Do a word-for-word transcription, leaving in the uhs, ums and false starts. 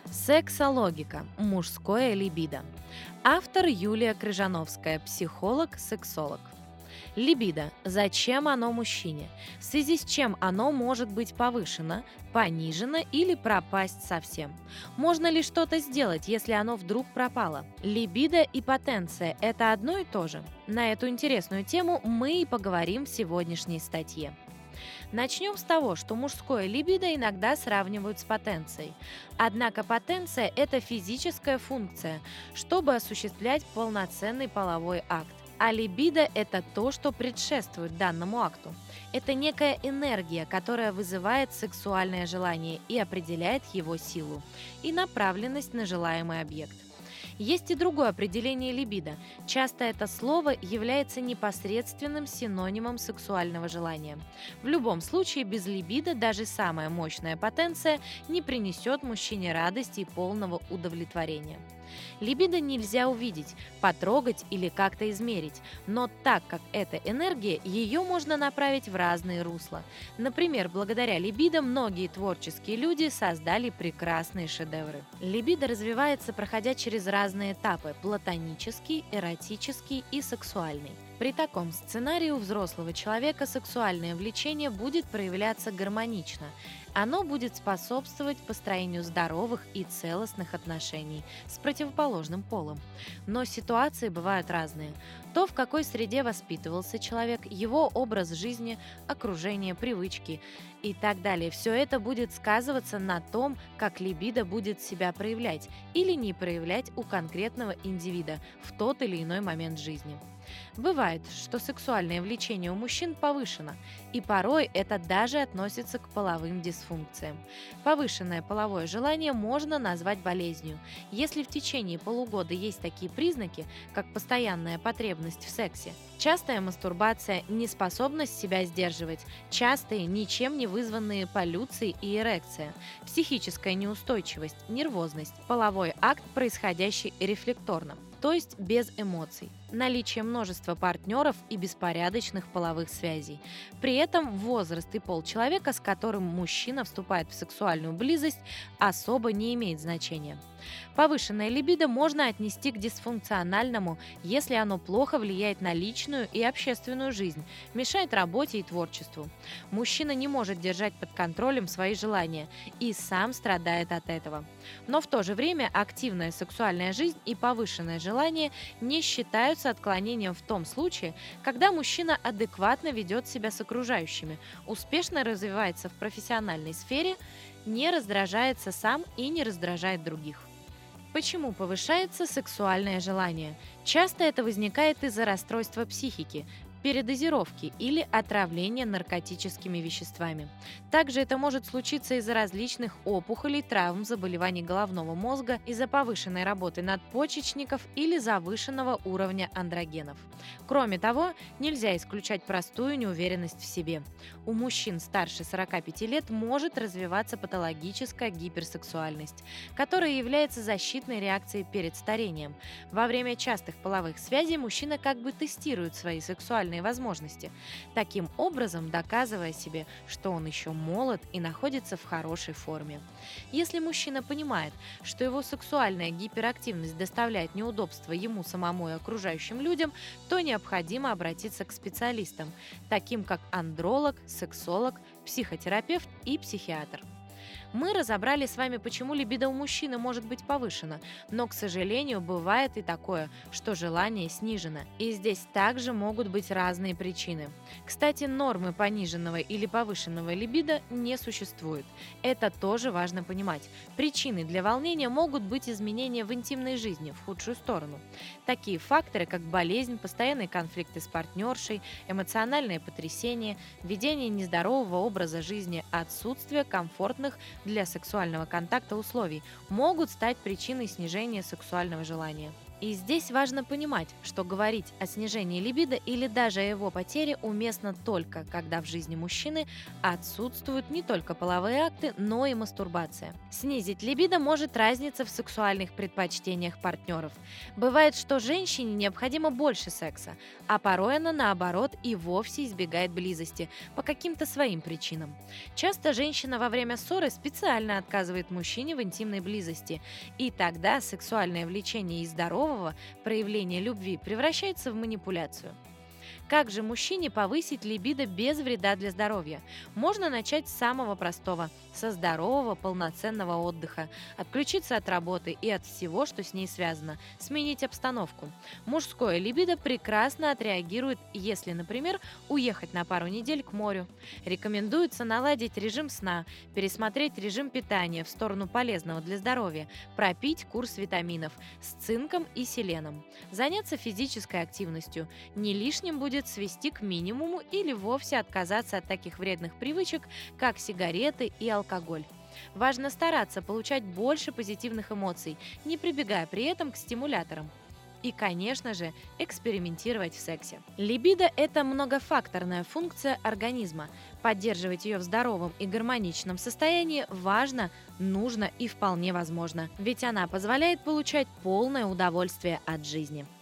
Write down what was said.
Сексологика. Мужское либидо. Автор Юлия Крыжановская, психолог, сексолог. Либидо. Зачем оно мужчине? В связи с чем оно может быть повышено, понижено или пропасть совсем? Можно ли что-то сделать, если оно вдруг пропало? Либидо и потенция– это одно и то же? На эту интересную тему мы и поговорим в сегодняшней статье. Начнем с того, что мужское либидо иногда сравнивают с потенцией. Однако потенция– это физическая функция, чтобы осуществлять полноценный половой акт. А либидо– это то, что предшествует данному акту. Это некая энергия, которая вызывает сексуальное желание и определяет его силу и направленность на желаемый объект. Есть и другое определение либидо. Часто это слово является непосредственным синонимом сексуального желания. В любом случае, без либидо даже самая мощная потенция не принесет мужчине радости и полного удовлетворения. Либидо нельзя увидеть, потрогать или как-то измерить, но так как это энергия, ее можно направить в разные русла. Например, благодаря либидо многие творческие люди создали прекрасные шедевры. Либидо развивается, проходя через разные этапы – платонический, эротический и сексуальный. При таком сценарии у взрослого человека сексуальное влечение будет проявляться гармонично. Оно будет способствовать построению здоровых и целостных отношений с противоположным полом. Но ситуации бывают разные. То, в какой среде воспитывался человек, его образ жизни, окружение, привычки и так далее. Все это будет сказываться на том, как либидо будет себя проявлять или не проявлять у конкретного индивида в тот или иной момент жизни. Бывает, что сексуальное влечение у мужчин повышено, и порой это даже относится к половым дисфункциям. Повышенное половое желание можно назвать болезнью. Если в течение полугода есть такие признаки, как постоянная потребность в сексе, частая мастурбация, неспособность себя сдерживать, частые, ничем не вызванные полюции и эрекция, психическая неустойчивость, нервозность, половой акт, происходящий рефлекторно, то есть без эмоций, наличие множества партнеров и беспорядочных половых связей. При этом возраст и пол человека, с которым мужчина вступает в сексуальную близость, особо не имеет значения. Повышенное либидо можно отнести к дисфункциональному, если оно плохо влияет на личную и общественную жизнь, мешает работе и творчеству. Мужчина не может держать под контролем свои желания и сам страдает от этого. Но в то же время активная сексуальная жизнь и повышенное желание не считаются отклонением в том случае, когда мужчина адекватно ведет себя с окружающими, успешно развивается в профессиональной сфере, не раздражается сам и не раздражает других. Почему повышается сексуальное желание? Часто это возникает из-за расстройства психики, передозировки или отравления наркотическими веществами. Также это может случиться из-за различных опухолей, травм, заболеваний головного мозга, из-за повышенной работы надпочечников или завышенного уровня андрогенов. Кроме того, нельзя исключать простую неуверенность в себе. У мужчин старше сорока пяти лет может развиваться патологическая гиперсексуальность, которая является защитной реакцией перед старением. Во время частых половых связей мужчина как бы тестирует свои сексуальные возможности, таким образом доказывая себе, что он еще молод и находится в хорошей форме. Если мужчина понимает, что его сексуальная гиперактивность доставляет неудобства ему самому и окружающим людям, то необходимо обратиться к специалистам, таким как андролог, сексолог, психотерапевт и психиатр. Мы разобрали с вами, почему либидо у мужчины может быть повышено, но, к сожалению, бывает и такое, что желание снижено. И здесь также могут быть разные причины. Кстати, нормы пониженного или повышенного либидо не существует. Это тоже важно понимать. Причиной для волнения могут быть изменения в интимной жизни в худшую сторону. Такие факторы, как болезнь, постоянные конфликты с партнершей, эмоциональное потрясение, ведение нездорового образа жизни, отсутствие комфортных для сексуального контакта условий могут стать причиной снижения сексуального желания. И здесь важно понимать, что говорить о снижении либидо или даже о его потере уместно только, когда в жизни мужчины отсутствуют не только половые акты, но и мастурбация. Снизить либидо может разница в сексуальных предпочтениях партнеров. Бывает, что женщине необходимо больше секса, а порой она, наоборот, и вовсе избегает близости по каким-то своим причинам. Часто женщина во время ссоры специально отказывает мужчине в интимной близости, и тогда сексуальное влечение и здоровое проявление любви превращается в манипуляцию. Как же мужчине повысить либидо без вреда для здоровья? Можно начать с самого простого – со здорового, полноценного отдыха, отключиться от работы и от всего, что с ней связано, сменить обстановку. Мужское либидо прекрасно отреагирует, если, например, уехать на пару недель к морю. Рекомендуется наладить режим сна, пересмотреть режим питания в сторону полезного для здоровья, пропить курс витаминов с цинком и селеном, заняться физической активностью. Не лишним будет свести к минимуму или вовсе отказаться от таких вредных привычек, как сигареты и алкоголь. Важно стараться получать больше позитивных эмоций, не прибегая при этом к стимуляторам. И, конечно же, экспериментировать в сексе. Либидо – это многофакторная функция организма. Поддерживать ее в здоровом и гармоничном состоянии важно, нужно и вполне возможно, ведь она позволяет получать полное удовольствие от жизни.